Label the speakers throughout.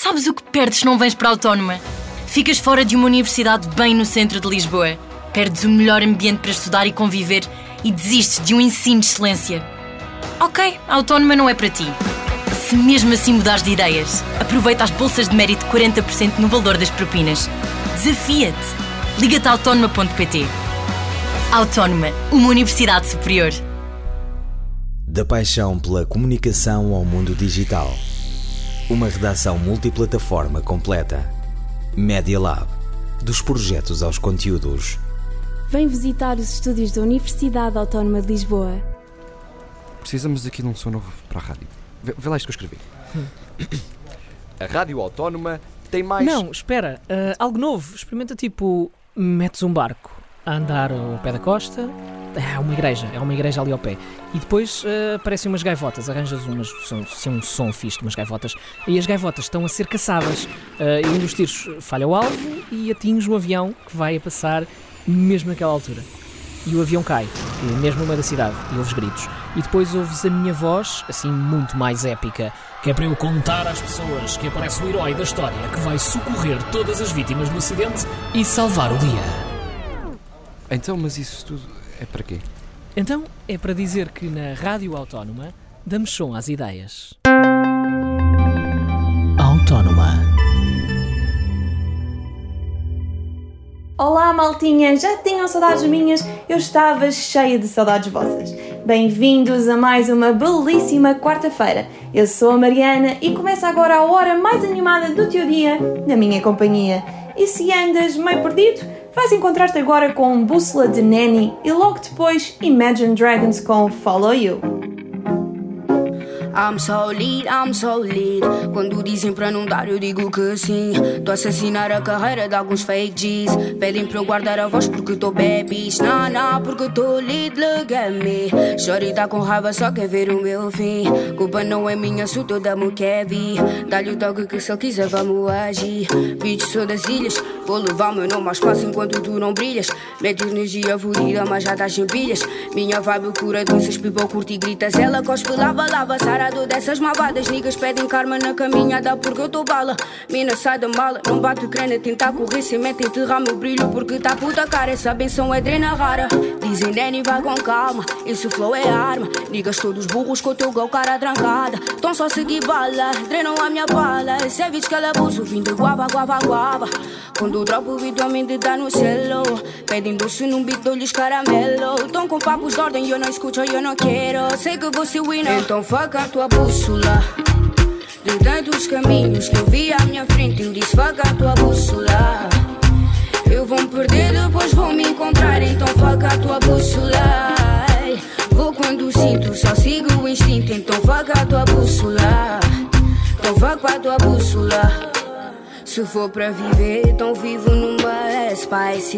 Speaker 1: Sabes o que perdes se não vens para a Autónoma? Ficas fora de uma universidade bem no centro de Lisboa. Perdes o melhor ambiente para estudar e conviver e desistes de um ensino de excelência. Ok, a Autónoma não é para ti. Se mesmo assim mudares de ideias, aproveita as bolsas de mérito de 40% no valor das propinas. Desafia-te! Liga-te a autónoma.pt. Autónoma, uma universidade superior.
Speaker 2: Da paixão pela comunicação ao mundo digital. Uma redação multiplataforma completa. Media Lab. Dos projetos aos conteúdos.
Speaker 3: Vem visitar os estúdios da Universidade Autónoma de Lisboa.
Speaker 4: Precisamos aqui de um som novo para a rádio. Vê lá isto que eu escrevi. A Rádio Autónoma tem mais...
Speaker 5: Não, espera. Algo novo. Experimenta tipo... Metes um barco a andar ao pé da costa. É uma igreja ali ao pé. E depois aparecem umas gaivotas. Arranjas um som fixe de umas gaivotas. E as gaivotas estão a ser caçadas. E um dos tiros falha o alvo e atinge um avião que vai a passar mesmo naquela altura. E o avião cai, mesmo no meio da cidade. E ouves gritos. E depois ouves a minha voz, assim muito mais épica, que é para eu contar às pessoas que aparece o herói da história que vai socorrer todas as vítimas do acidente e salvar o dia.
Speaker 4: Então, mas isso tudo é para quê?
Speaker 5: Então, é para dizer que na Rádio Autónoma damos som às ideias. Autónoma.
Speaker 6: Olá, maltinha! Já tinham saudades minhas? Eu estava cheia de saudades vossas. Bem-vindos a mais uma belíssima quarta-feira. Eu sou a Mariana e começa agora a hora mais animada do teu dia, na minha companhia. E se andas meio perdido, vais encontrar-te agora com Bússola de Nanny e logo depois Imagine Dragons com Follow You.
Speaker 7: I'm so lead. Quando dizem para não dar, eu digo que sim. Tô a assassinar a carreira de alguns fake G's. Pedem para eu guardar a voz porque tô babies. Não, porque tô lead, look at me. Shorty tá com raiva, só quer ver o meu fim. Culpa não é minha, sou toda Kevin. Dá-lhe o toque que se ele quiser vamos agir. Bitch, sou das ilhas. Vou levar o meu nome mais fácil enquanto tu não brilhas. Mete energia fodida, mas já estás sem pilhas. Minha vibe cura doenças, pipa, curte e gritas. Ela cospe, lava, sarado dessas malvadas. Niggas pedem karma na caminhada porque eu tô bala. Mina, sai da mala, não bate crena. Tentar correr sem meta, enterrar meu brilho porque tá puta cara. Essa benção é drena rara. Dizem Danny, vai com calma. Esse flow é arma. Niggas todos burros com o teu gol, cara trancada. Tão só seguir bala, drenam a minha bala. Esse é vídeo que ela abuso, fim de guava. Quando dropo o vídeo, homem de dar no celo. Pedem doce num beat, dou-lhes caramelo. Tão com papos de ordem, eu não escuto, eu não quero. Sei que vou ser winner, então fuck a tua bússola. De tantos caminhos que eu vi à minha frente, eu disse fuck a tua bússola. Eu vou me perder, depois vou me encontrar, então fuck a tua bússola. Vou quando sinto, só sigo o instinto, então fuck a tua bússola. Então fuck a tua bússola. Se for para viver, então vivo numa spicy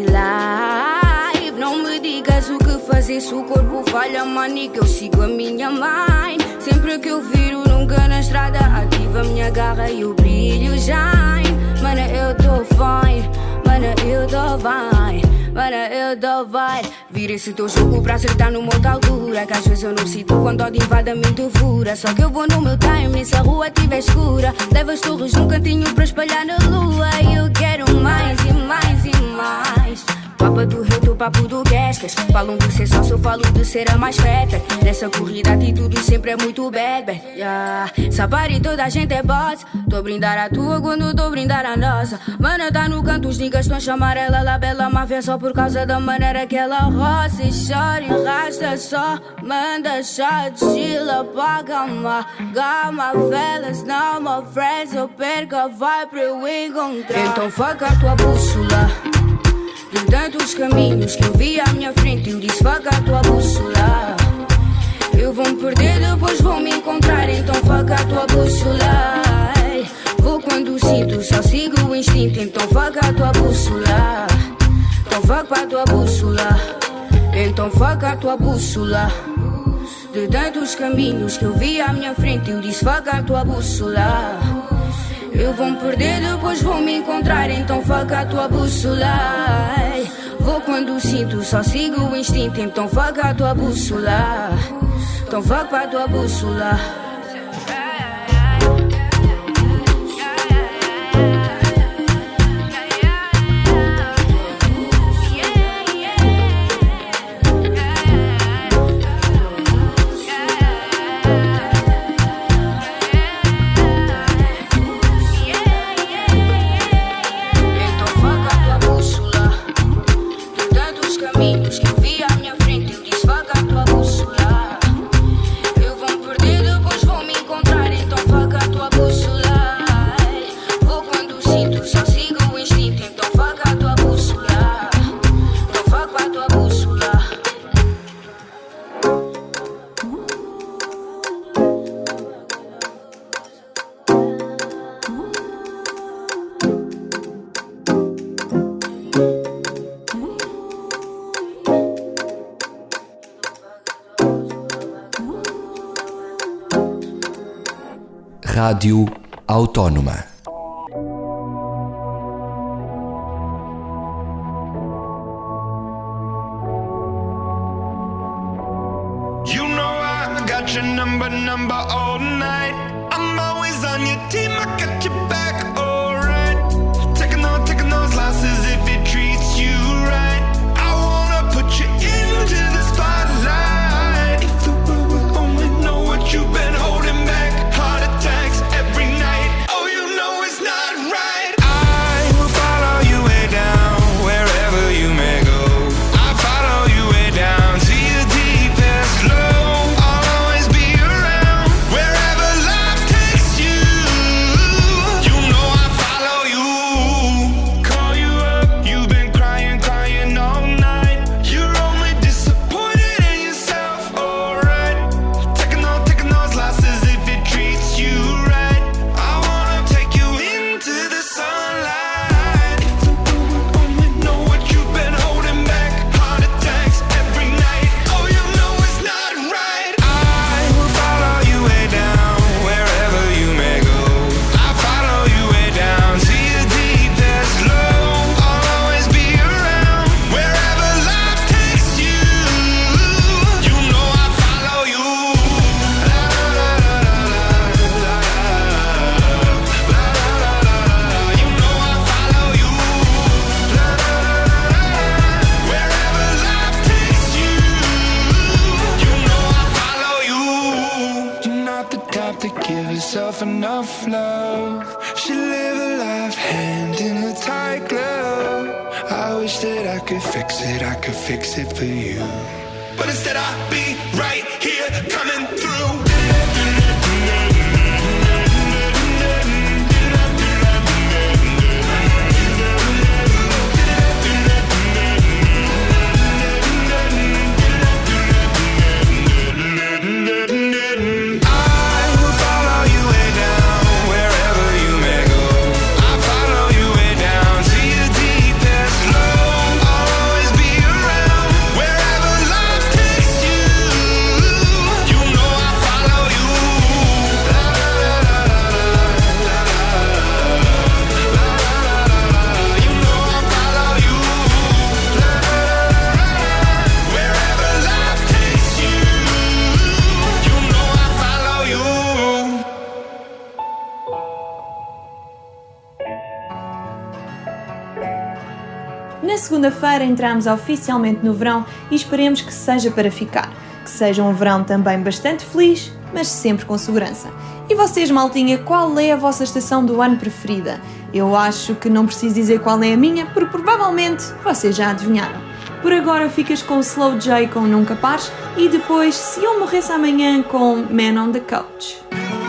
Speaker 7: life. Não me digas o que fazer se o corpo falha, manica, eu sigo a minha mind. Sempre que eu viro, nunca na estrada, ativa a minha garra e o brilho shine. Mana, eu tô fine, mana, eu tô fine. Mana, eu tô fine. Vira esse teu jogo pra acertar numa outra altura, que às vezes eu não sinto quando ódio invade a mente fura. Só que eu vou no meu time, se a rua tiver escura. Levo as torres num cantinho pra espalhar na lua. E eu quero mais e mais e mais. Papa do reto, papo do Guescas. Falam de ser só, eu falo de ser a mais feta. Nessa corrida a atitude sempre é muito bad, yeah. Sabari toda a gente é boss. Tô a brindar a tua quando tô a brindar a nossa. Mana tá no canto, os niggas tão a chamar ela La Bela Máfia só por causa da maneira que ela roça. E chora e rasta só, manda shot, chila pra calma. Gama, velas, não my friends. Eu perco a vibe pra eu encontrar. Então fuck a tua bússola. De tantos caminhos que eu vi à minha frente, eu disse fuck a tua bússola. Eu vou me perder, depois vou me encontrar, então fuck a tua bússola. Vou quando sinto, só sigo o instinto, então fuck a tua bússola. Então fuck a tua bússola. Então fuck a tua bússola. De tantos caminhos que eu vi à minha frente, eu disse fuck a tua bússola. Eu vou me perder, depois vou me encontrar, então fuck a tua bússola. Vou quando sinto, só sigo o instinto, então fuck a tua bússola. Então fuck a tua bússola. só sigo o instinto. Então foca a tua bússola. Então foca a tua bússola.
Speaker 2: Rádio Autónoma.
Speaker 8: You know I got your number all night. I'm always on your team, I got your back, alright. Taking those losses if it treats you right. I wanna put you into the spotlight. If the world would only know what you've been holding back. Heart attacks every night. Oh, you know it's not right. I will follow you way down, wherever you may go. I follow you way down to your deepest low. I'll always be around, wherever life takes you. You know I follow you. Call you up, you've been crying all night. You're only disappointed in yourself, alright. Taking those losses if it treats you right. I wanna take you into the sunlight. If the world would only know what you've been holding back. Heart attacks every night. Oh, you know it's not right. I will follow you way down, wherever you may go. I follow you way down to your deepest low. I'll always be around, wherever life takes you. You know I follow you. La la la la la la la la. You know I follow you. La la la la. Wherever life takes you. You know I follow you. You're not the type to give yourself enough love. She live a life hand in a tight glove. I wish that I could fix it for you. But instead I'll be right here coming through. I will follow you way down, wherever you may go. I follow you way down to your deepest low. I'll always be around, wherever life takes you. You know I follow you. La la la la la la la. You know I follow you. La la la la. Wherever life takes you. You know I follow you.
Speaker 6: Na segunda-feira entramos oficialmente no verão e esperemos que seja para ficar. Que seja um verão também bastante feliz, mas sempre com segurança. E vocês, maltinha, qual é a vossa estação do ano preferida? Eu acho que não preciso dizer qual é a minha, porque provavelmente vocês já adivinharam. Por agora ficas com Slow J com Nunca Pares e depois Se Eu Morresse Amanhã com Man on the Couch.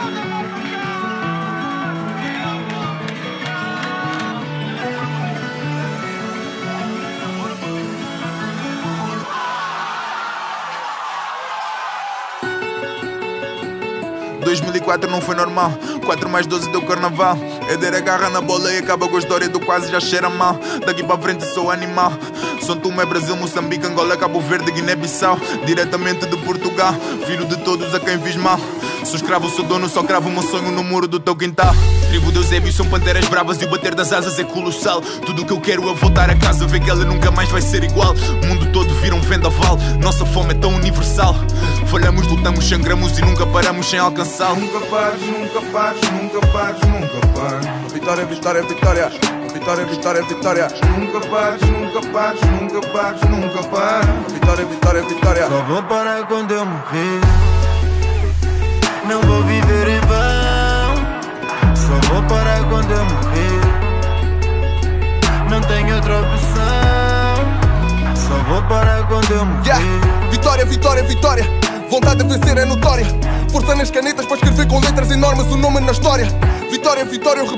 Speaker 8: Em 2004 não foi normal, 4 mais 12 deu carnaval. Éder agarra na bola e acaba com a história do quase já cheira mal. Daqui para frente sou animal. São Tomé, Brasil, Moçambique, Angola, Cabo Verde, Guiné-Bissau. Diretamente de Portugal, filho de todos a quem fiz mal. Sou escravo, sou dono, só cravo o meu sonho no muro do teu quintal. Tribo de Eusébio, são panteras bravas e o bater das asas é colossal. Tudo o que eu quero é voltar a casa, ver que ela nunca mais vai ser igual. O mundo todo vira um vendaval, nossa fome é tão universal. Falhamos, lutamos, sangramos e nunca paramos sem alcançar.
Speaker 9: Nunca pares, nunca pares, nunca pares, nunca pares. Vitória, vitória, vitória. Vitória, vitória, vitória. Nunca pares, nunca pares, nunca pares, nunca pares. Vitória, vitória, vitória.
Speaker 10: Só vou parar quando eu morrer. Não vou viver em vão. Só vou parar quando eu morrer. Não tenho outra opção. Só vou parar quando eu morrer.
Speaker 9: Vitória, vitória, vitória. Vontade de vencer é notória. Força nas canetas para escrever com letras enormes o nome na história. Vitória, vitória, eu repito.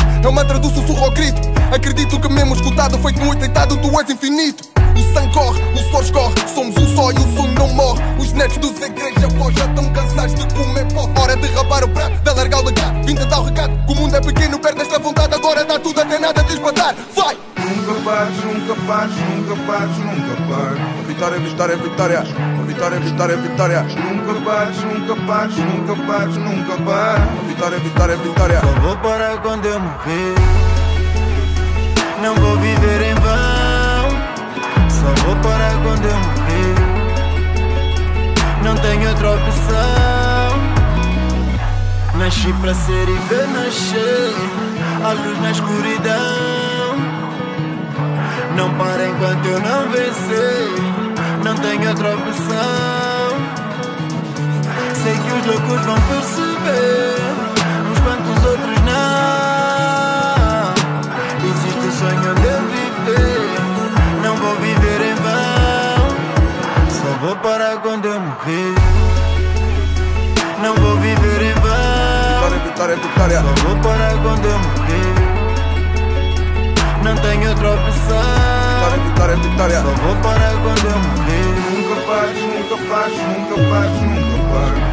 Speaker 9: É o mantra do sussurro ao grito. Acredito que mesmo escutado, feito muito deitado, tu és infinito. O sangue corre, o suor escorre, somos um só e o sonho não morre. Os netos dos igrejas avós já estão cansados de comer pó. Hora de rapar o prato, de alargar o legado, vim de dar o recado. Que o mundo é pequeno, perde esta vontade, agora dá tudo até nada de espantar. Vai! Nunca pares, nunca pares, nunca pares, nunca pares. Vitória, vitória, vitória. Vitória, vitória, vitória. Nunca pares, nunca pares, nunca pares, nunca pares. Vitória, vitória, vitória.
Speaker 10: Só vou parar quando eu morrer. Não vou viver em vão. Só vou parar quando eu morrer. Não tenho outra opção. Nasci para ser e ver nascer a luz na escuridão. Não para enquanto eu não vencer. Não tenho outra opção. Sei que os loucos vão perceber, uns quantos outros não. Existe o sonho de eu viver. Não vou viver em vão. Só vou parar quando eu morrer. Não vou viver em vão.
Speaker 9: Vitória, vitória, vitória.
Speaker 10: Só vou parar quando eu morrer. Não tenho outra opção.
Speaker 9: Vitória, vitória, vitória.
Speaker 10: Só vou parar quando eu morrer.
Speaker 9: Nunca pares, nunca pares, nunca pares, nunca pares.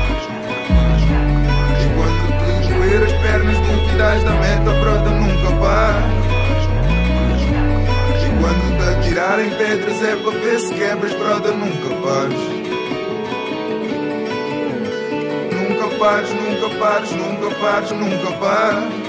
Speaker 9: Enquanto te doer as pernas, duvidas da meta, brota, nunca pares. Enquanto te atirarem pedras é para ver se quebras, brota, nunca pares. Nunca pares, nunca pares, nunca pares, nunca pares.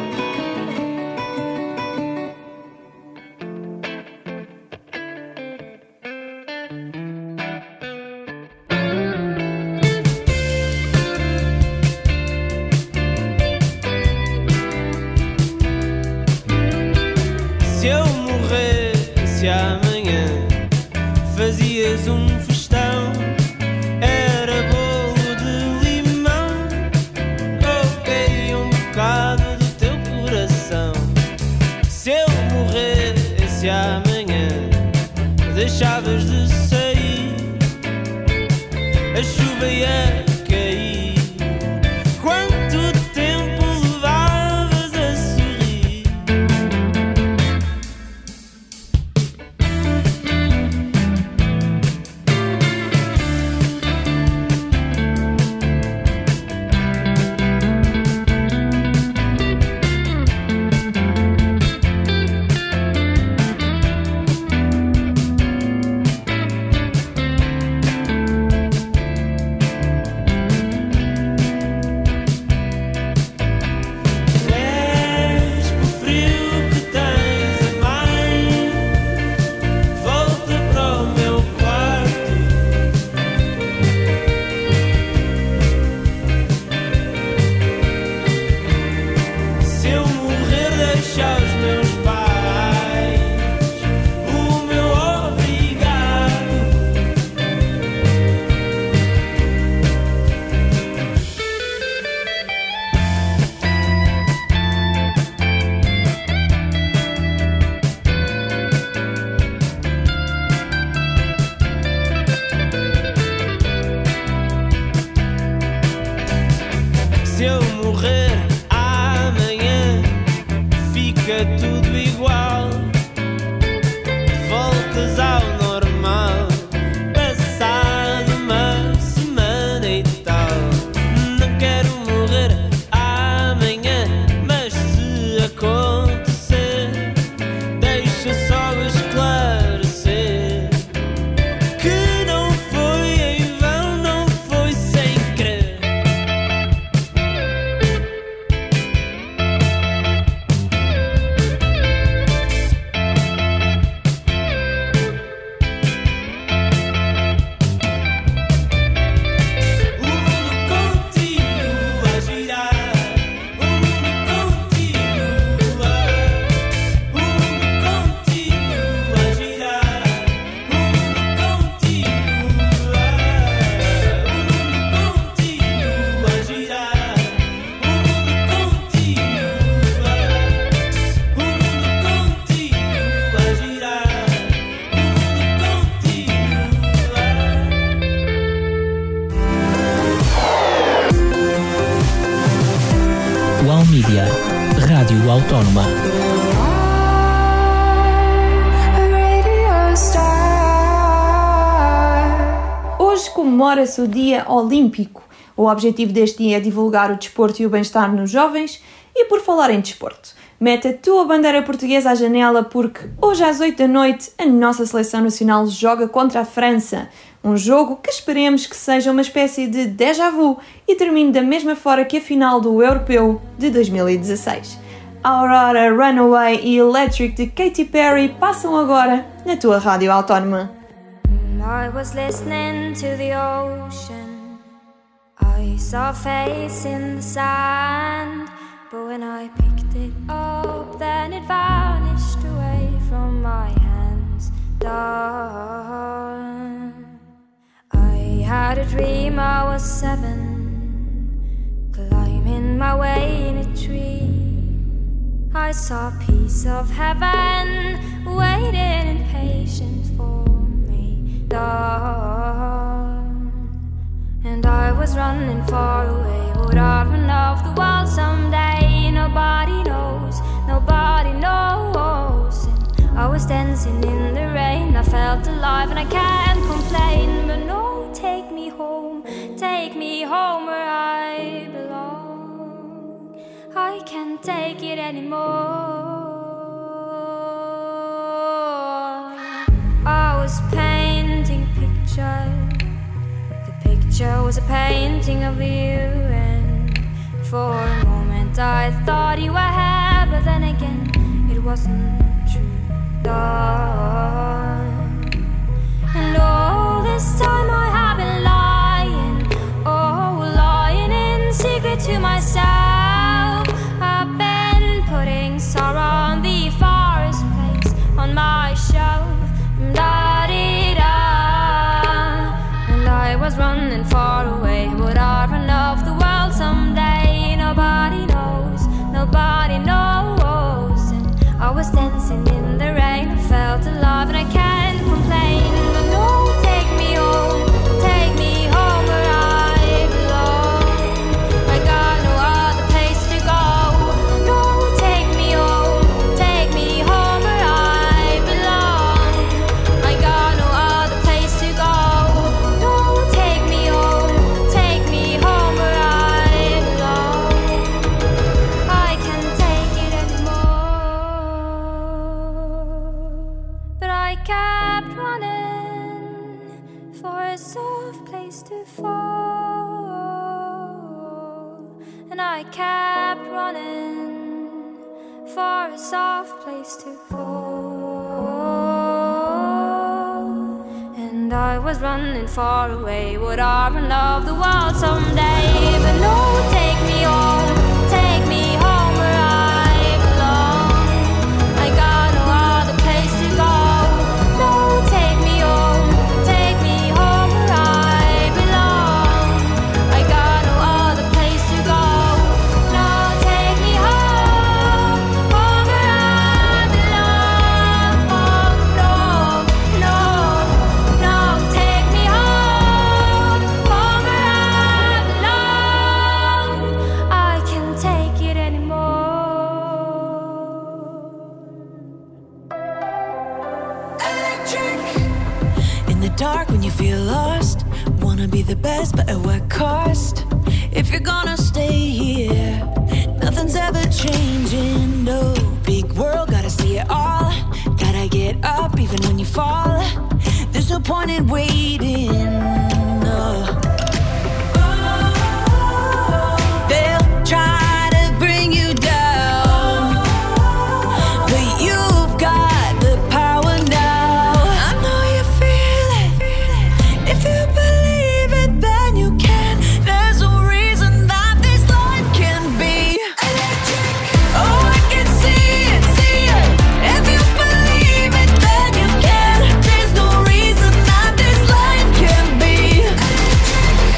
Speaker 11: Se eu morresse amanhã, fazias um festão. Era bolo de limão, coquei um bocado do teu coração. Se eu morresse amanhã, deixavas de sair, a chuva ia cair. Quanto tempo levavas a sorrir? Se eu morrer amanhã, fica tudo igual. Voltas ao normal, passado uma semana e tal. Não quero morrer amanhã, mas se acontecer, deixa só esclarecer que não foi em vão, não foi sem querer.
Speaker 5: Rádio Autónoma.
Speaker 6: Hoje comemora-se o Dia Olímpico. O objetivo deste dia é divulgar o desporto e o bem-estar nos jovens. E por falar em desporto, mete a tua bandeira portuguesa à janela porque hoje às 8 da noite a nossa seleção nacional joga contra a França. Um jogo que esperemos que seja uma espécie de déjà vu e termine da mesma forma que a final do Europeu de 2016. Aurora, Runaway e Electric de Katy Perry passam agora na tua Rádio Autónoma.
Speaker 12: I was listening to the ocean. I saw a face in the sand. But when I picked it up, then it vanished away from my hands. Dawn. I had a dream I was 7, climbing my way in a tree. I saw a piece of heaven waiting in patience for me. Dawn. And I was running far away. Would I run off the world someday? Nobody knows, nobody knows. And I was dancing in the rain. I felt alive and I can't complain. But no, take me home where I belong. I can't take it anymore. I was painting a picture. The picture was a painting of you, and for a moment I thought you were here, but then again it wasn't true. Dawn. And all this time I have been lying, lying in secret to myself. I've been putting sorrow on the forest place on my shelf. Da-dee-da. And I was running far away. Would I run off the world someday? Nobody knows, nobody knows. And I was dancing in the rain. I felt alive and I can't complain. But no, take me home where I belong. I got no other place to go. No, take me home where I belong. I got no other place to go. No, take me home where I belong. I can't take it anymore. But I kept running for a soft place to fall. And I kept running for a soft place to fall. And I was running far away. Would I run off the world someday? But no, take me home where I belong. I got no other place to go. No, take me home where I belong. I got no other place to go. No, take me home where I belong. Oh, no, take me home where I belong. I can't take it anymore.
Speaker 13: In the dark when you feel lost, wanna be the best but at what cost? If you're gonna stay here, nothing's ever changing, no. Big world, gotta see it all. Gotta get up even when you fall. There's no point in waiting, no. They'll try to bring you down, but you've got the power now. I know you feel it. If you believe it, then you can. There's no reason that this life can be electric. Oh, I can see it. If you believe it, then you can. There's no reason that this life can be electric.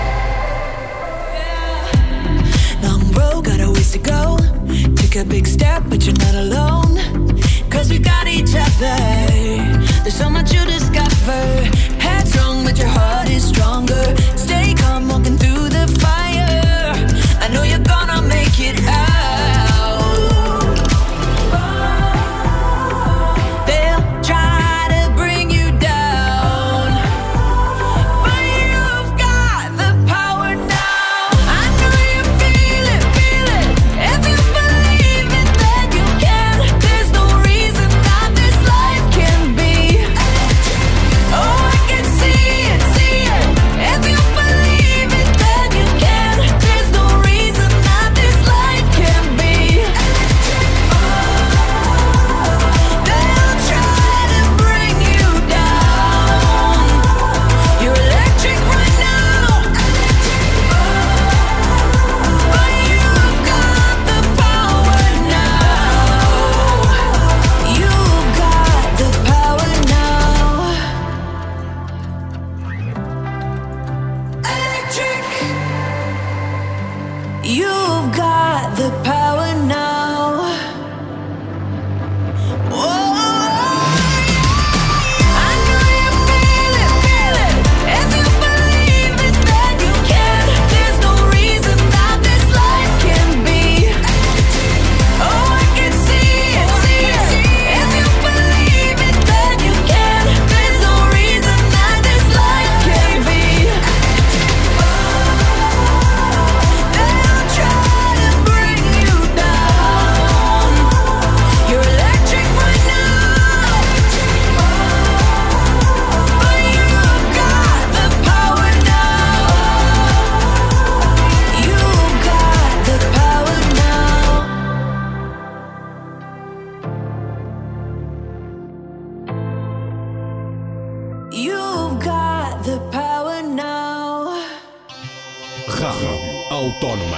Speaker 13: Long road, got a ways to go. Take a big step, but you're not alone. 'Cause we got each other. There's so much you discover. Headstrong, but your heart is stronger. Stay calm, walking through the fire. I know you're gonna make it out.
Speaker 14: Autónoma.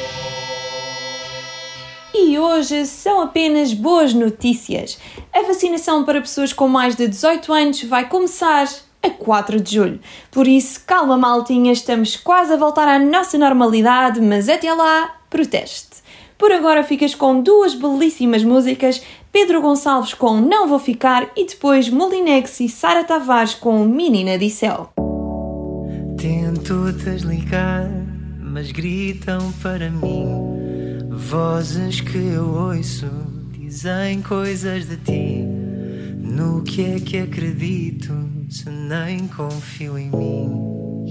Speaker 6: E hoje são apenas boas notícias. A vacinação para pessoas com mais de 18 anos vai começar a 4 de julho. Por isso, calma maltinha, estamos quase a voltar à nossa normalidade, mas até lá, proteste. Por agora ficas com duas belíssimas músicas, Pedro Gonçalves com Não Vou Ficar e depois Molinex e Sara Tavares com Menina de Céu.
Speaker 15: Tento desligar, mas gritam para mim. Vozes que eu ouço dizem coisas de ti. No que é que acredito se nem confio em mim?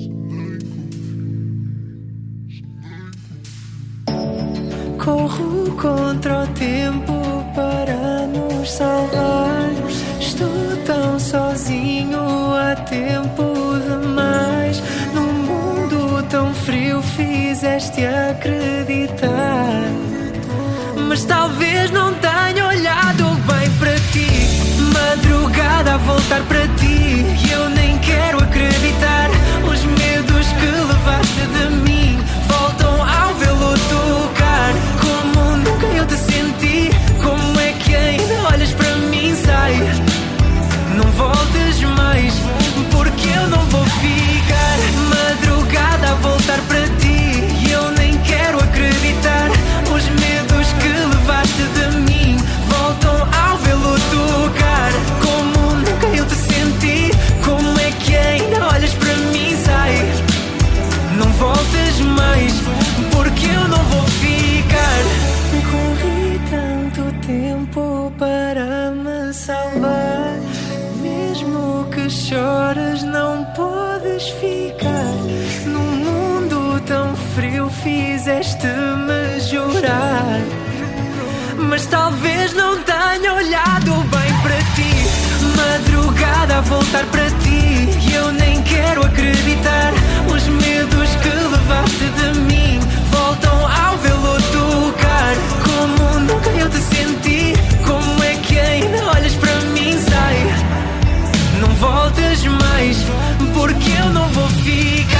Speaker 15: Corro contra o tempo para nos salvar. Estou tão sozinho há tempo demais. Num mundo tão frio fizeste acreditar. Mas talvez não tenha olhado bem para ti. Madrugada a voltar para ti e eu nem quero acreditar. Os medos que levaste de mim voltam ao vê-lo tocar. Como nunca eu te senti, como é que ainda olhas para mim? Sai, não voltes mais, porque eu não vou ficar. Madrugada a voltar para ti e eu nem quero acreditar. Os medos que levaste de mim voltam ao vê-lo tocar. Como nunca eu te senti, como é que ainda olhas para mim? Sai, não voltes mais, porque eu não vou ficar. Corri tanto tempo para me salvar. Mesmo que chores não podes ficar. Num mundo tão frio fizeste-me jurar. Mas talvez não tenha olhado bem para ti. Madrugada a voltar para ti e eu nem quero acreditar. Os medos que levaste de mim voltam ao vê-lo tocar. Como nunca eu te senti, como é que ainda olhas para mim? Sai, não voltes mais, porque eu não vou ficar.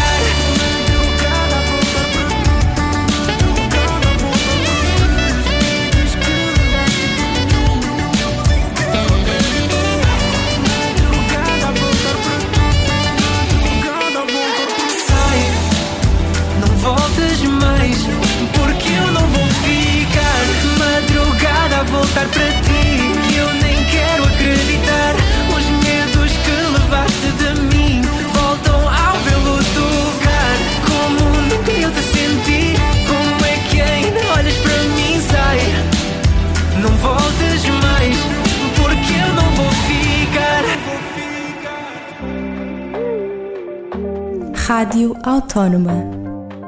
Speaker 15: Voltar para ti e eu nem quero acreditar. Os medos que levaste de mim voltam ao vê-lo tocar. Como nunca eu te senti, como é que ainda olhas para mim? Sai, não voltes mais, porque eu não vou ficar.
Speaker 16: Rádio Autónoma.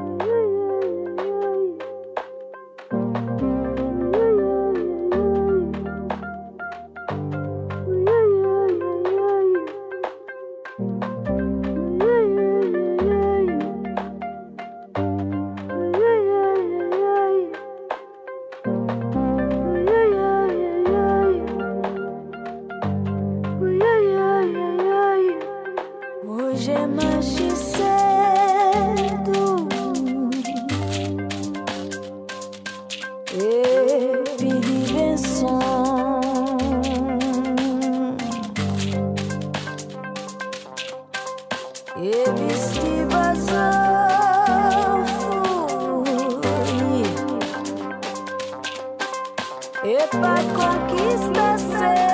Speaker 13: Hoje é mais cedo. E pedi benção. E vesti vazão. E para conquistar seu.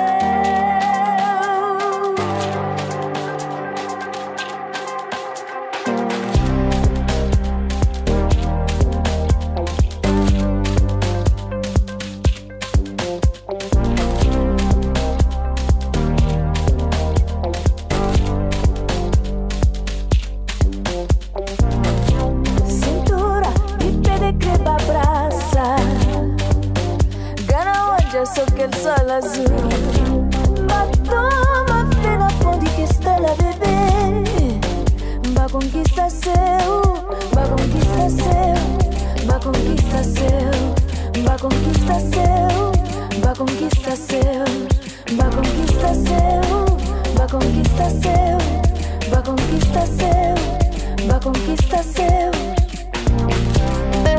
Speaker 17: só aquele sol azul. Batoma fena pode que está lá bebê. Ba conquista seu, ba conquista seu, ba conquista seu, ba conquista seu, ba conquista seu, ba conquista seu, ba conquista seu, ba conquista seu, ba conquista seu.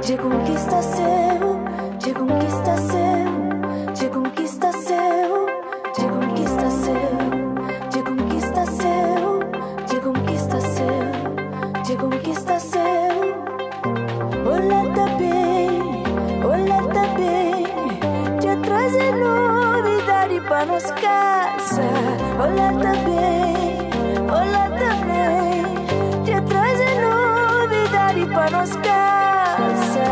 Speaker 17: te conquistaceu, te conquistaceu, te conquistaceu, te conquistaceu, te conquistaceu, te conquistaceu, te conquistaceu. Olá também, te traze novidade para nos casa. Olá também, te traze novidade para nos casa.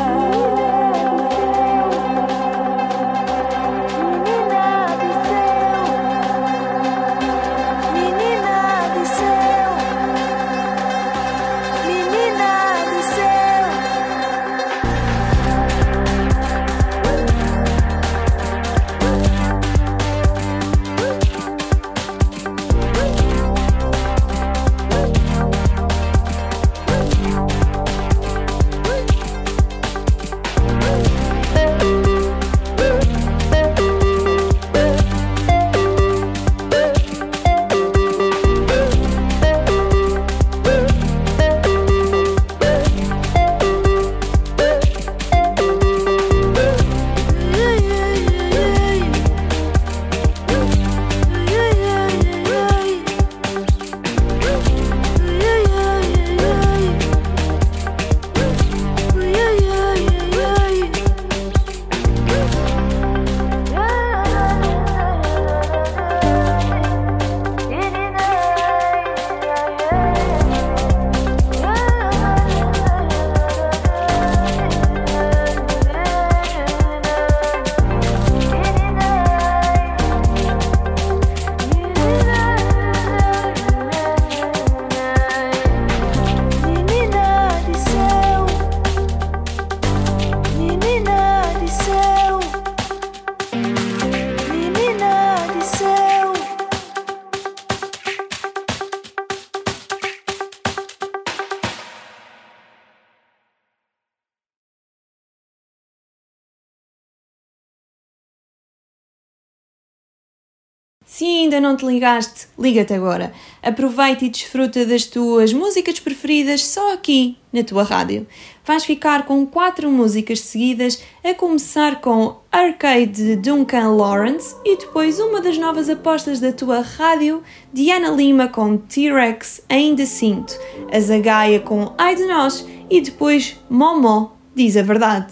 Speaker 6: Se ainda não te ligaste, liga-te agora. Aproveita e desfruta das tuas músicas preferidas só aqui, na tua rádio. Vais ficar com 4 músicas seguidas, a começar com Arcade de Duncan Lawrence e depois uma das novas apostas da tua rádio, Diana Lima com T-Rex, Ainda Sinto, a Zagaia com Ai de Nós e depois Momo, Diz a Verdade.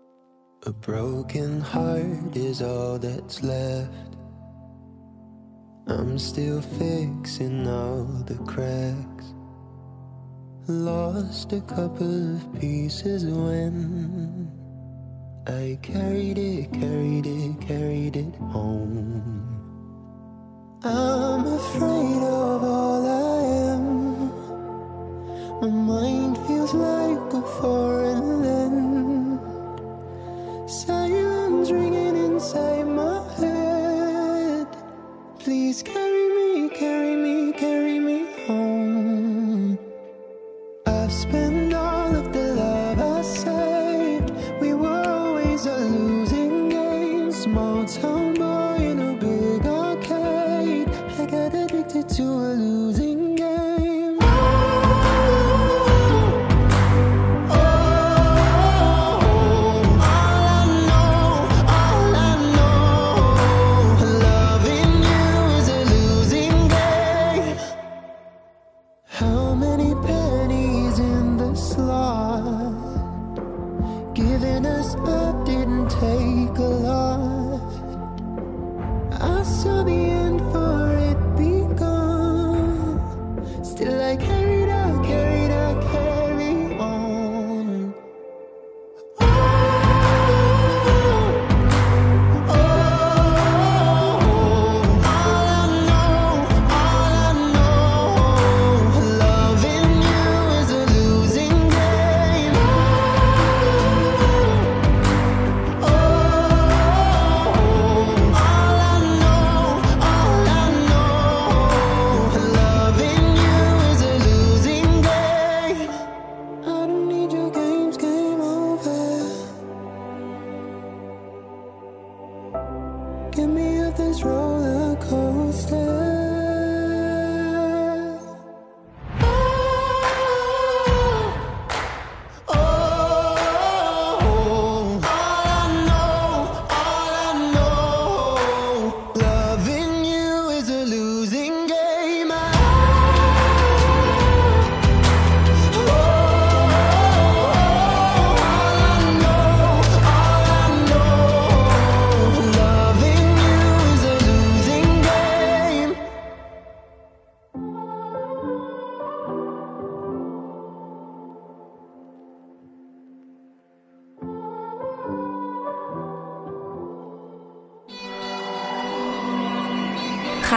Speaker 10: A broken heart is all that's left. I'm still fixing all the cracks. Lost a couple of pieces when I carried it home. I'm afraid of all I am. My mind feels like a foreign land. Silence ringing inside my head. Please carry me, carry me, carry me home. I've spent all of the love I saved. We were always a losing game. Small town boy in a big arcade. I got addicted to a losing game. Giving us up didn't take a lot. I saw the end for it begun. Still I carried on. Get me off this roller coaster.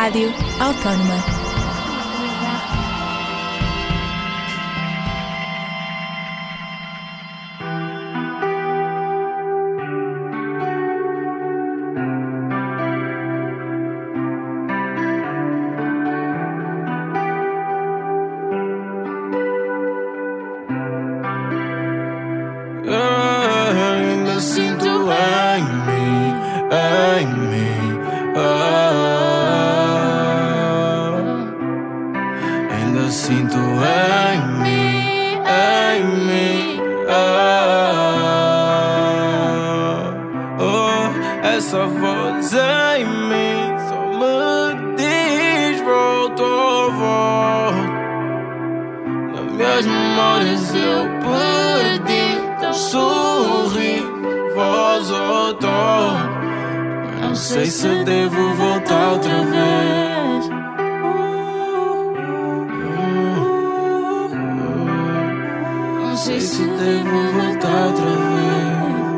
Speaker 16: Rádio Autónoma.
Speaker 10: Ainda sinto em mim, ainda sinto em mim, oh, essa voz em mim só me diz volta, volta. Nas minhas memórias eu perdi. Sorri, voz ou tom. Não sei se devo voltar outra vez. Não sei se devo voltar outra vez.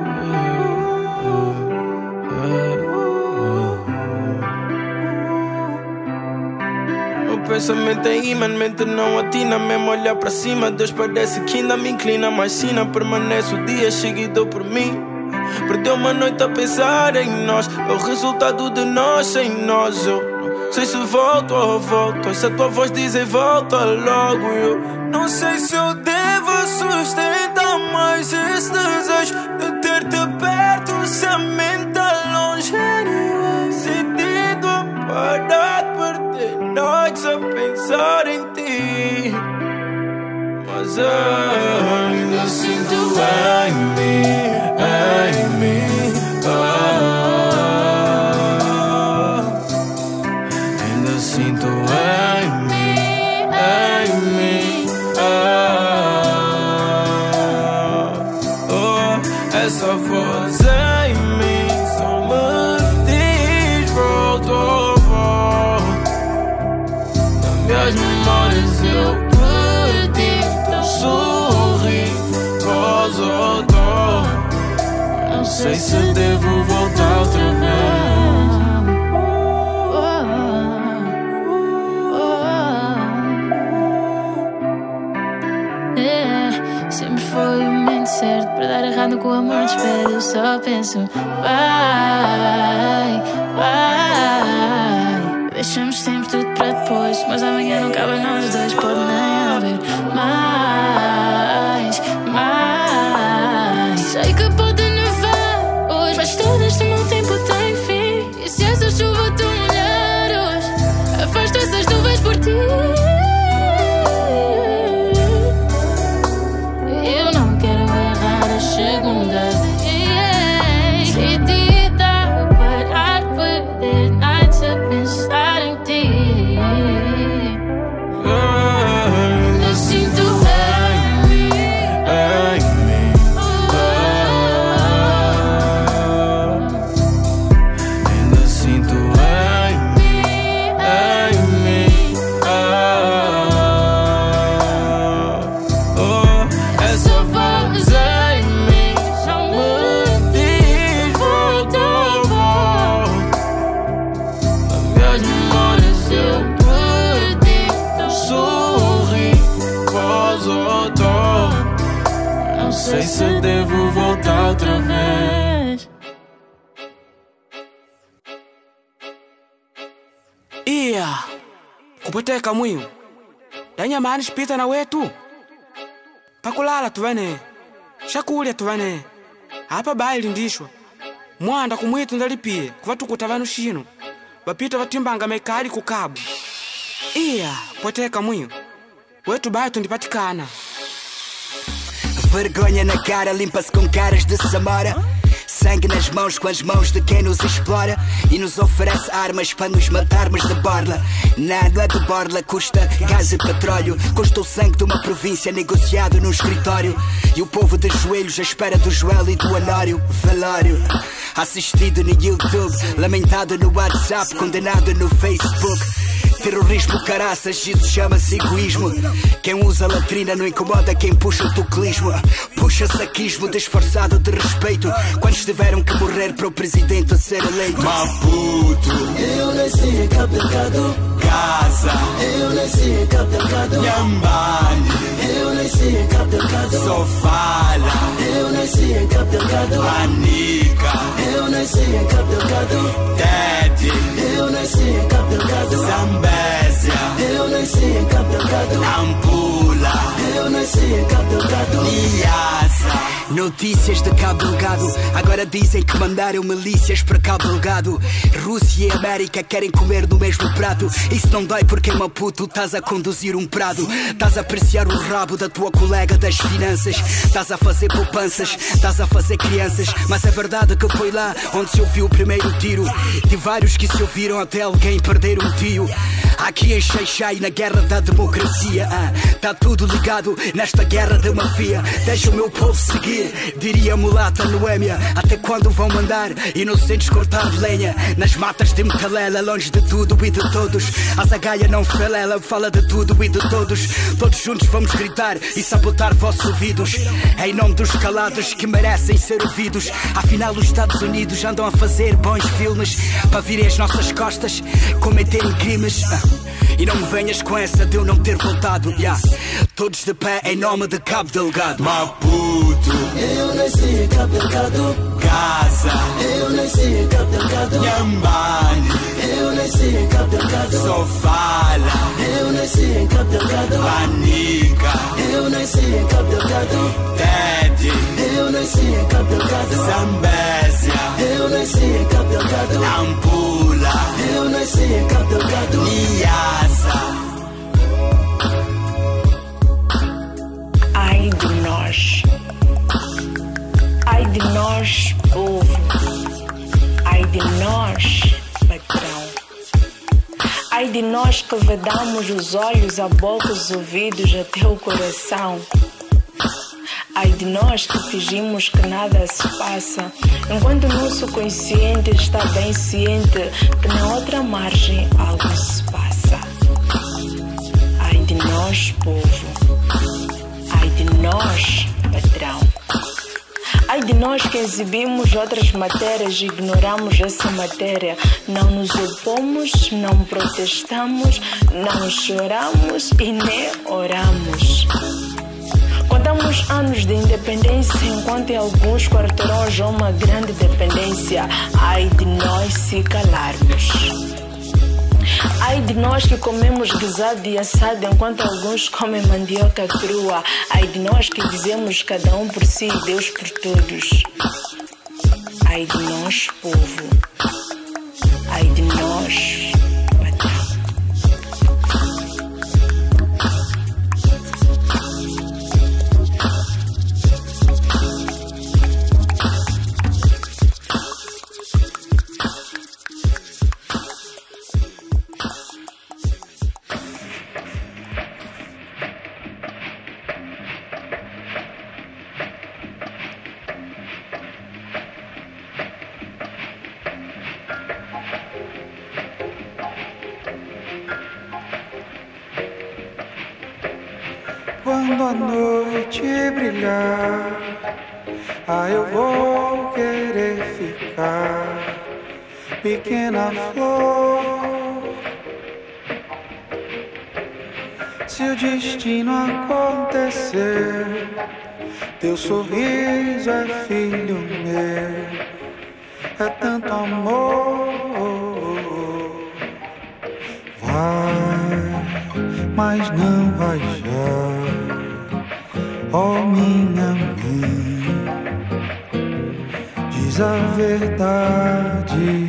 Speaker 10: O pensamento é imã, mente não atina. Mesmo olhar para cima, Deus parece que ainda me inclina. Mas sina, permanece o dia seguido por mim. Perdeu uma noite a pensar em nós. É o resultado de nós sem nós. Eu não sei se volto ou volto. Se a tua voz dizer volta logo. Eu não sei se eu devo sustentar mais esse desejo de ter-te perto, se a mente está longe. Decidido a parar de perder noites a pensar em ti. Mas ainda sinto em mim, ainda sinto em mim, oh, essa voz em mim só me diz volta, volta. Nas minhas memórias eu sorri, voz ou tom. Não sei se devo voltar outra vez.
Speaker 12: Sempre foi o momento certo para dar errado com o amor de espera. Eu só penso, vai. Deixamos sempre tudo para depois, mas amanhã não cabe a nós dois. Pode nem haver mais. Sei que pode nevar hoje, mas todo este mau tempo tem fim. E se essa chuva te molhar hoje, afasta essas nuvens por ti. Eu não quero errar a segunda vez. Decidida a parar de perder nights a pensar em ti. Eu sinto em mim,
Speaker 10: ainda sinto em mim, oh, essa voz em mim só me diz volta, volta. Nas minhas memórias eu perdi. Sorri, voz ou tom. Não sei se devo voltar outra vez.
Speaker 14: Ia, kupoteka mwiu danya mani spita na wetu pakulala tuvane shakulya tuvane apa baili ndishwa mwanda kumwitu ndalipie kuva tukuta vanu shino vapita vatimbanga mekali kukabu. Ia, poteka mwiu wetu baito ndipatikana.
Speaker 18: Vergonha na cara, limpa-se com caras de Samara. Sangue nas mãos com as mãos de quem nos explora e nos oferece armas para nos matarmos de borla. Nada de borla custa gás e petróleo. Custa o sangue de uma província negociado num escritório. E o povo de joelhos à espera do Joel e do Anório. Velório assistido no YouTube, lamentado no WhatsApp, condenado no Facebook. terrorismo, caraças, isso chama-se egoísmo. Quem usa latrina não incomoda quem puxa o tuclismo. Puxa saquismo disfarçado de respeito, quantos tiveram que morrer para o presidente a ser eleito?
Speaker 10: Maputo,
Speaker 15: eu nasci em Cabo Delgado.
Speaker 10: Gaza,
Speaker 15: eu nasci em Cabo Delgado.
Speaker 10: Nhambane,
Speaker 15: eu nasci em Cabo Delgado.
Speaker 10: Sofala,
Speaker 15: eu nasci em Cabo Delgado.
Speaker 10: Manica,
Speaker 15: eu nasci em Cabo Delgado.
Speaker 10: Tete,
Speaker 15: eu nasci em Cabo Delgado.
Speaker 10: Zambésia,
Speaker 15: eu nasci em Cabo Delgado.
Speaker 10: Nampula,
Speaker 15: eu nasci em Cabo Delgado.
Speaker 10: Niassa.
Speaker 18: Notícias de Cabo Delgado, agora dizem que mandaram milícias para Cabo Delgado. Rússia e América querem comer do mesmo prato. Isso não dói porque em Maputo estás a conduzir um prado. Estás a apreciar o rabo da tua colega das finanças. Estás a fazer poupanças, estás a fazer crianças. Mas é verdade que foi lá onde se ouviu o primeiro tiro. De vários que se ouviram até alguém perder um tio. Aqui em Xai-Xai, na guerra da democracia, tá tudo ligado nesta guerra da mafia. Deixa o meu povo seguir, diria mulata Noémia. Até quando vão mandar inocentes cortar lenha nas matas de Metalela, longe de tudo e de todos? A Zagaia não felela, fala de tudo e de todos. Todos juntos vamos gritar e sabotar vossos ouvidos, em nome dos calados que merecem ser ouvidos. Afinal os Estados Unidos andam a fazer bons filmes para virem as nossas costas, cometerem crimes. E não me venhas com essa de eu não ter voltado, Todos de pé em nome de Cabo Delgado.
Speaker 10: Maputo,
Speaker 15: eu nasci em Cabo Delgado.
Speaker 10: Gaza,
Speaker 15: eu nasci em Cabo Delgado.
Speaker 10: Nhambane,
Speaker 15: eu nasci em Cabo Delgado.
Speaker 10: Sofala,
Speaker 15: eu nasci em Cabo Delgado.
Speaker 10: Manica,
Speaker 15: eu nasci em Cabo Delgado.
Speaker 10: Tete,
Speaker 15: eu nasci em Cabo Delgado.
Speaker 10: Zambésia,
Speaker 15: eu nasci em Cabo Delgado.
Speaker 10: Nampula,
Speaker 15: eu nasci em Cabo Delgado.
Speaker 10: Niassa.
Speaker 19: Ai de nós, ai de nós, povo, ai de nós, patrão, ai de nós que vedamos os olhos, a boca, os ouvidos, até o coração. Ai de nós que fingimos que nada se passa, enquanto o nosso consciente está bem ciente que na outra margem algo se passa. Ai de nós, povo. Ai de nós, patrão. Ai de nós que exibimos outras matérias e ignoramos essa matéria. Não nos opomos, não protestamos, não choramos e nem oramos. Contamos anos de independência enquanto em alguns quarteirões há uma grande dependência. Ai de nós se calarmos. Ai de nós que comemos guisado e assado enquanto alguns comem mandioca crua. Ai de nós que dizemos cada um por si e Deus por todos. Ai de nós, povo. Ai de nós, patrão.
Speaker 20: Quando a noite brilhar, eu vou querer ficar, pequena flor. Se o destino acontecer, teu sorriso é filho meu, é tanto amor. Vai, mas não vai já. Oh, minha mãe, diz a verdade.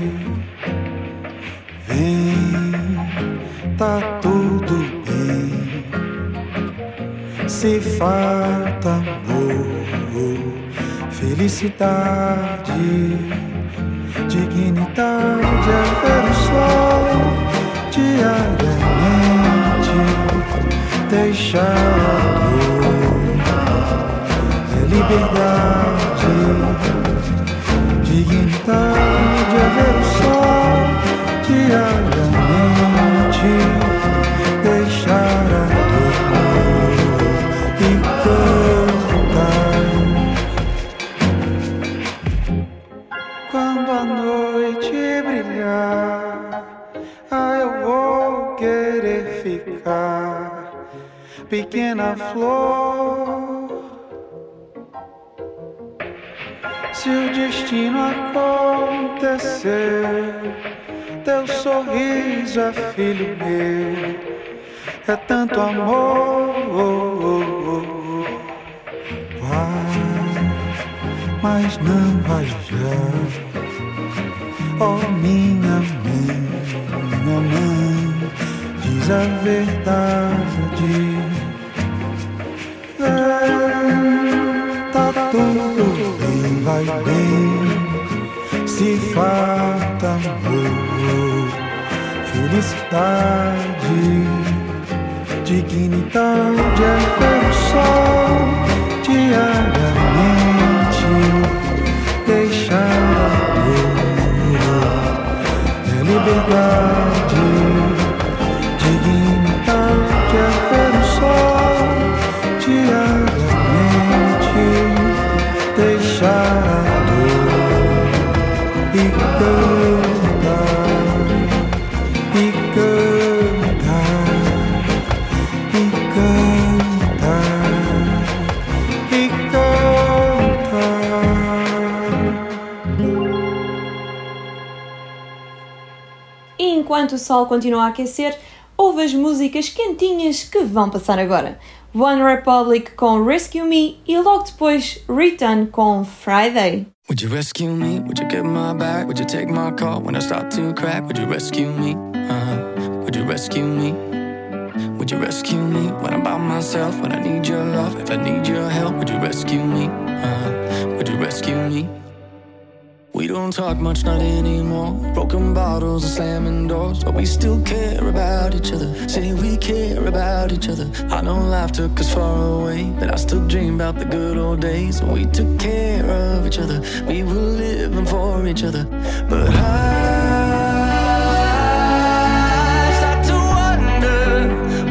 Speaker 20: Vem, tá tudo bem. Se falta amor, felicidade, dignidade é ver o sol diariamente, deixar a dor. Liberdade, dignidade é ver o sol diariamente, noite brilhar, eu vou querer ficar, pequena flor. Se o destino acontecer, teu sorriso é filho meu, é tanto amor. Vai, mas não vai já, oh minha mãe, diz a verdade. Tá tudo bem, vai bem, se falta amor, felicidade, dignidade é ver o sol diariamente, deixar a dor, é liberdade, dignidade é ver o sol diariamente, deixar a dor e cantar, e cantar, e cantar, e cantar.
Speaker 6: E enquanto o sol continua a aquecer, ouve as músicas quentinhas que vão passar agora. One Republic com Rescue Me e logo depois Return com Friday.
Speaker 21: Would you rescue me? Would you get my back? Would you take my call when I start to crack? Would you rescue me? Would you rescue me? Would you rescue me when I'm by myself? When I need your love, if I need your help, would you rescue me? Would you rescue me? We don't talk much, not anymore. Broken bottles and slamming doors, but we still care about each other. Say we care about each other. I know life took us far away, but I still dream about the good old days when we took care of each other. We were living for each other. But I start to wonder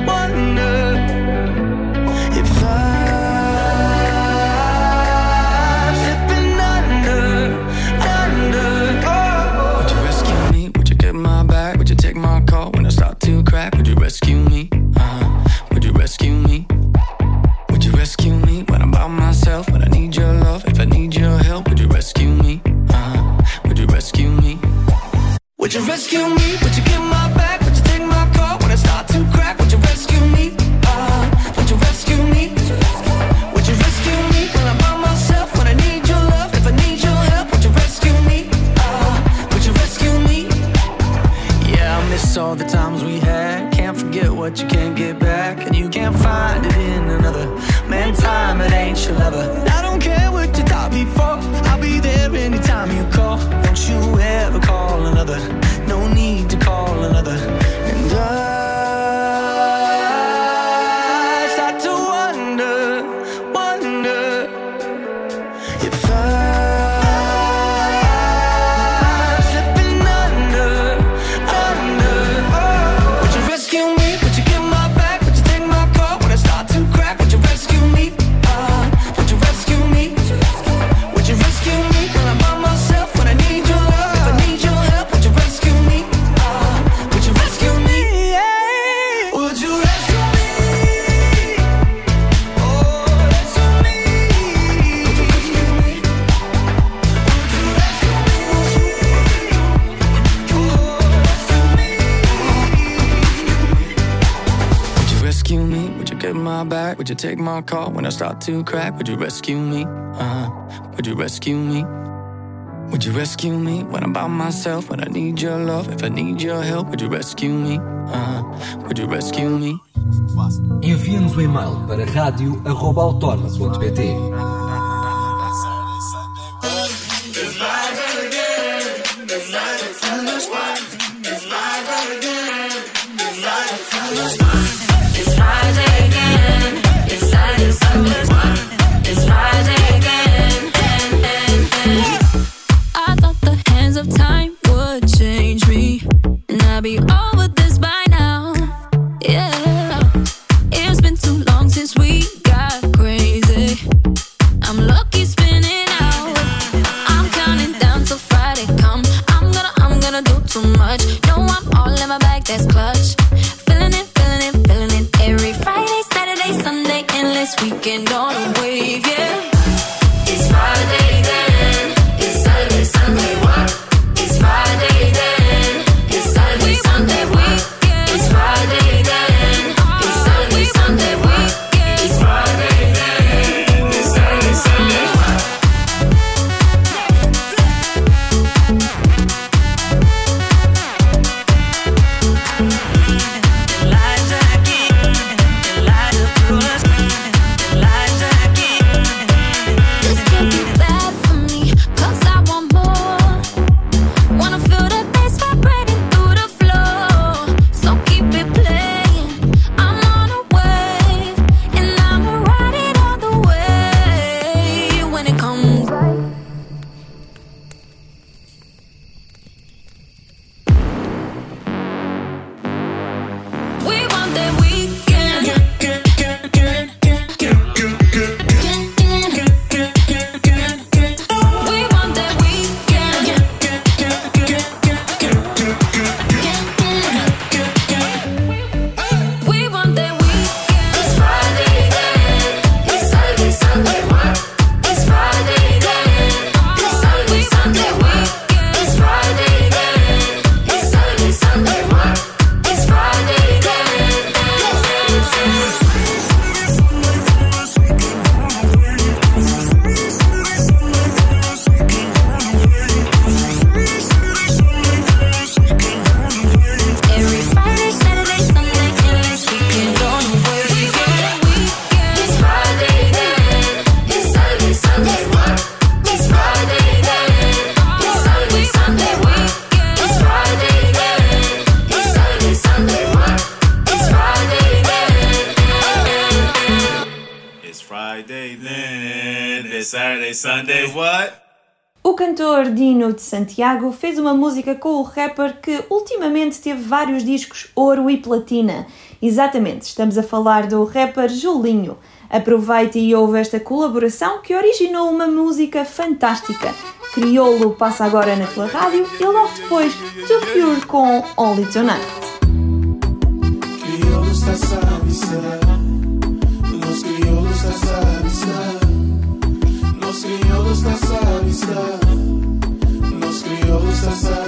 Speaker 21: if I'm slipping under. Would you rescue me? Would you get my back? Would you take my call when I start to crack? Would you rescue me? Would you rescue me? Would you rescue me when I'm by myself? When I need your love, if I need your help, would you rescue me? Would you rescue me? Would you rescue me? Would you get my back? Would you take my call when I start to crack? Would you rescue me? Would you rescue me? Would you rescue me when I'm by myself? When I need your love, if I need your help, would you rescue me? Would you rescue me? Yeah, I miss all the times we had. Can't forget what you can't get back, and you can't find it in another. Man, time, it ain't your lover. I don't care what you thought before, I'll be there anytime you call. Don't you ever call another, no need to call another. And I start to wonder if I'm slipping under. Would you rescue me? Would you get my back? Would you take my call when I start to crack? Would you rescue me? Would you rescue me? Would you rescue me when I'm by myself? When I need your love, if I need your help, would you rescue me? Would you rescue me? Would you rescue me? Oh, rescue me. Would you rescue me? Would you rescue me? Oh, rescue me. Would you rescue me? Would you get my back? Would you take my call when I start to crack? Would you rescue me? Would you rescue me? Would you rescue me when I'm by myself? When I need your love, if I need your help, would you rescue me? Would you rescue me?
Speaker 2: Envie-nos um e-mail para radio@autonoma.pt.
Speaker 13: It's Friday again. It's Saturday, Sunday. It's Friday again. I thought the hands of time would change me, and I'd be over this by now. Yeah, it's been too long since we got crazy.
Speaker 1: Sunday, Sunday, what?
Speaker 6: O cantor Dino de Santiago fez uma música com o rapper que ultimamente teve vários discos ouro e platina. Exatamente, estamos a falar do rapper Julinho. Aproveita e ouve esta colaboração que originou uma música fantástica. Crioulo passa agora na tua rádio e logo depois Too Pure com Only Tonight.
Speaker 22: Crioulo está Los crioulos está Los crioulos está Los crioulos está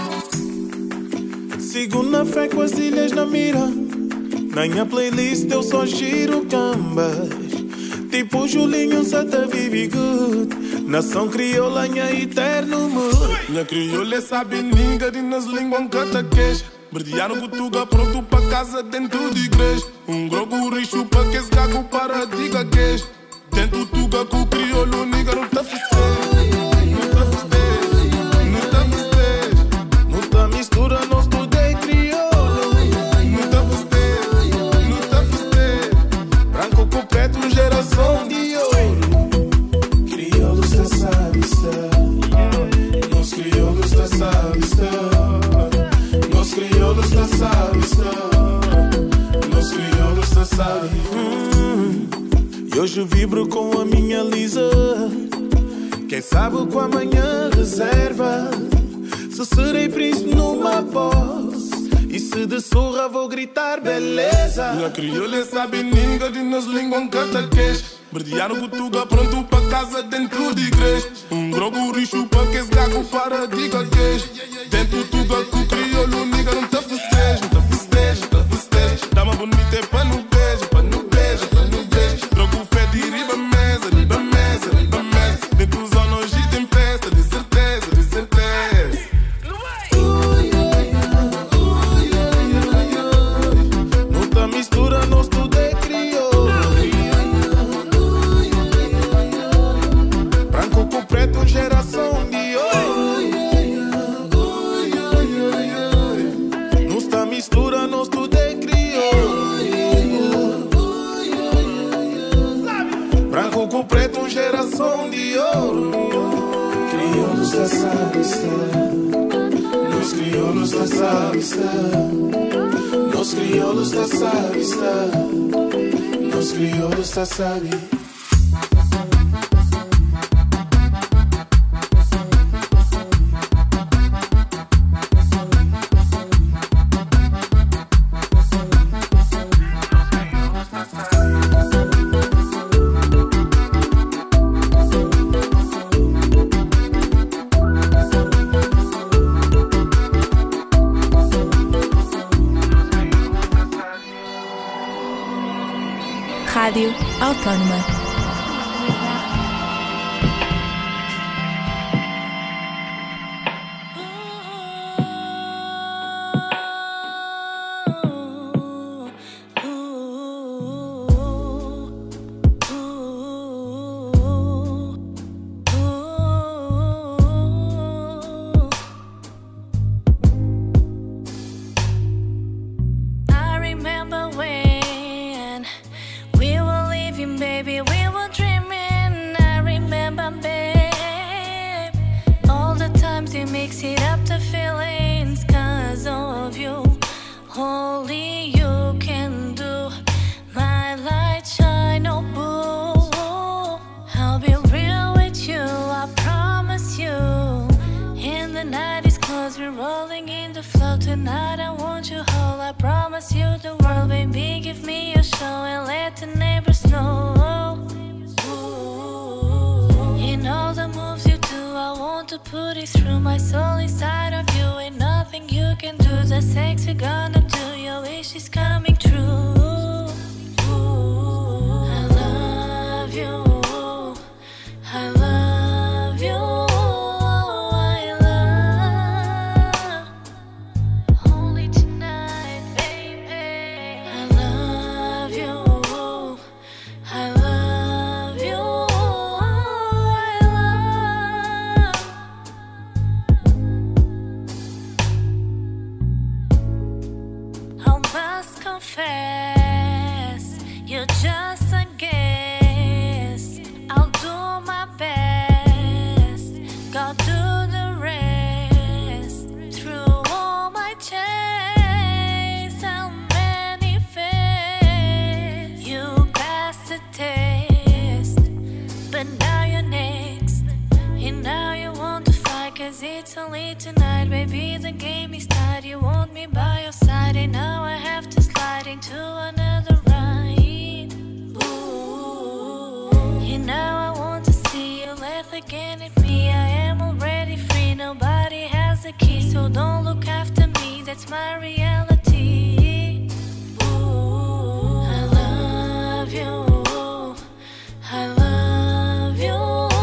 Speaker 22: Segunda fé com as ilhas na mira. Na minha playlist eu só giro cambas. Tipo Julinho, Santa vive good. Nação crioula, minha eterno mood. Minha crioula sabe ninguém de nas línguas canta queixa. Verdear no Gutuga pronto pra casa dentro de igreja. Grogo rixo pra que esse gago para diga queixa. Dentro tuga com o crioulo, nigga não tá festejo. Não tá festejo, não tá festejo. Não tá mistura, não estudei crioulo. Não tá festejo, não tá festejo. Branco com preto, geração de ouro. Crioulos tá sabe estar. Nos crioulos tá sabe estar. Nos crioulos tá sabe estar. Nos crioulos tá sabe. E hoje vibro com a minha Lisa. Quem sabe com amanhã reserva. Se serei príncipe numa voz. E se de surra vou gritar beleza. Minha crioula sabe ninguém de nas línguas canta queixa. Verdear no Gutuga pronto pra casa dentro de igreja. Grogo rixo pra que esse gago para diga queixa. Dentro tuga com o crioulo, nigga não tá festejo. Tá festejo, tá festejo. Dá uma bonita é pra no beijo, pra no beijo, pra no beijo. Troco fé de riba mesa, riba mesa, riba mesa. Dentro dos anos hoje tem festa, de certeza, de certeza. Não tá mistura, não estudei crioulo. Branco com preto, geração de ouro. Não está mistura, não estudei crioulo. Branco com preto, geração de ouro. Crioulos da sabe estar. Nos crioulos da sabe estar. Nos crioulos da sabe estar. Nos crioulos da sabe.
Speaker 16: Rádio Autónoma.
Speaker 12: I remember when we were living, baby, we were dreaming. I remember, babe, all the times you mix it up the feelings. Cause of you, only you can do my light shine, oh boo. I'll be real with you, I promise you. In the night is close, we're rolling in the flow. Tonight I want you whole, I promise you the world. Baby, give me a show and let the neighbors know. In all the moves you do, I want to put it through my soul inside of you. Ain't nothing you can do, the sex we're gonna do. Your wish is coming true. I love you, I love you, I love. Only tonight, baby. I love you, I love you, I love. I must confess 'cause it's only tonight, baby. The game is tied. You want me by your side, and now I have to slide into another ride. Ooh. And now I want to see you laugh again at me. I am already free. Nobody has the key, so don't look after me. That's my reality. Ooh. I love you. I love you.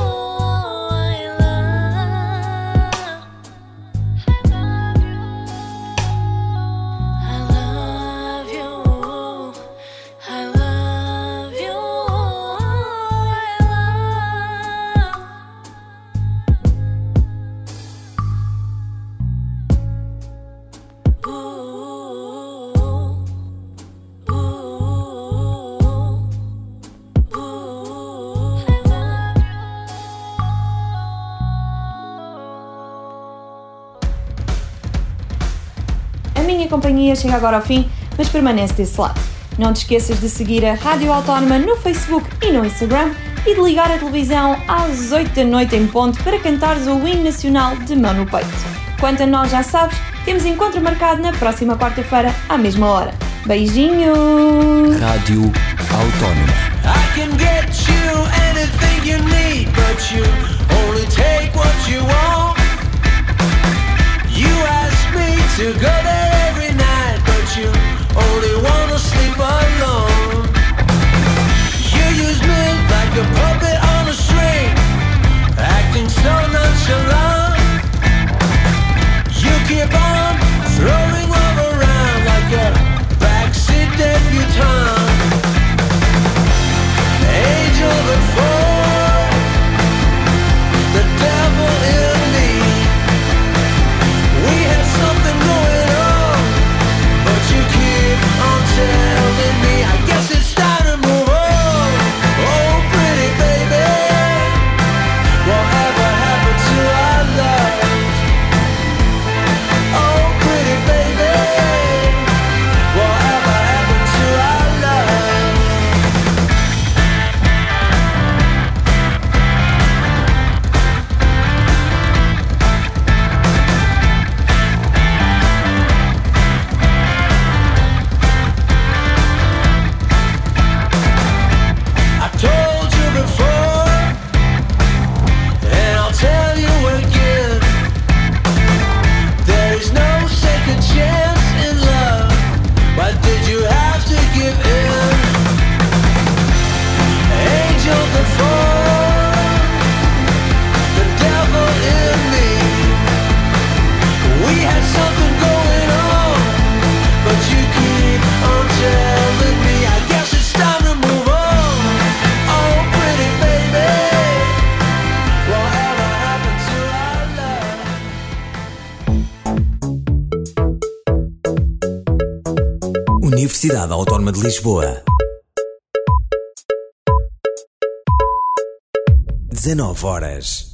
Speaker 6: A minha companhia chega agora ao fim, mas permanece desse lado. Não te esqueças de seguir a Rádio Autónoma no Facebook e no Instagram e de ligar a televisão às 8 da noite em ponto para cantares o hino nacional de mão no peito. Quanto a nós, já sabes, temos encontro marcado na próxima quarta-feira à mesma hora. Beijinhos!
Speaker 2: Rádio Autónoma.
Speaker 10: I can get you anything you need, but you only take what you want. You ask me to go there every night, but you only wanna sleep alone. You use me like a puppet on a string, acting so nonchalant. You keep on throwing love around like a backseat debutante. Angel before the devil in me. We had something going on, but you keep on telling me. I guess it's time to move on. Oh, pretty baby, whatever happened to our love? Oh, pretty baby, whatever happened to our love? I told you before, and I'll tell you again. There is no second chance in love. Why did you have to give in? Angel before the devil in me. We had something going on, but you keep on telling me. I guess it's time to move on. Oh, pretty baby, whatever happened to our love?
Speaker 2: Universidade Autónoma de Lisboa. 19 horas.